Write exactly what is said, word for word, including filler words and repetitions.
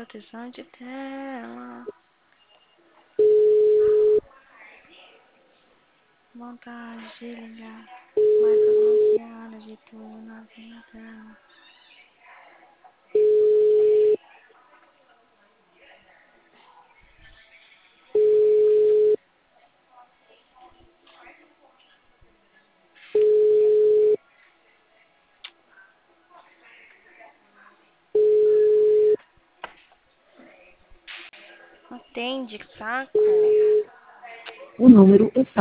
proteção de tela. Vontade de ligar. Marca bloqueada de tudo na minha tela. Atende, que saco. O número está